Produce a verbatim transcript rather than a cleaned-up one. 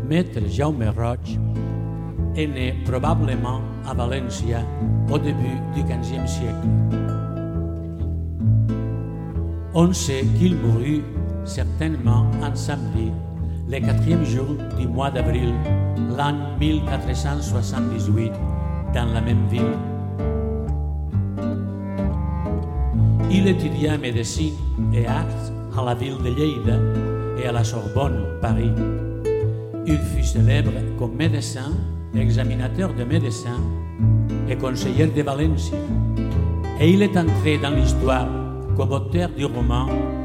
Maître Jaume Roig est né probablement à Valencia au début du quinzième siècle. On sait qu'il mourut certainement en samedi, le quatrième jour du mois d'avril, l'an mille quatre cent soixante-dix-huit, dans la même ville. Il étudia médecine et arts à la ville de Lleida et à la Sorbonne, Paris. Il fut célèbre comme médecin, examinateur de médecins et conseiller de Valencia. Et il est entré dans l'histoire comme auteur du roman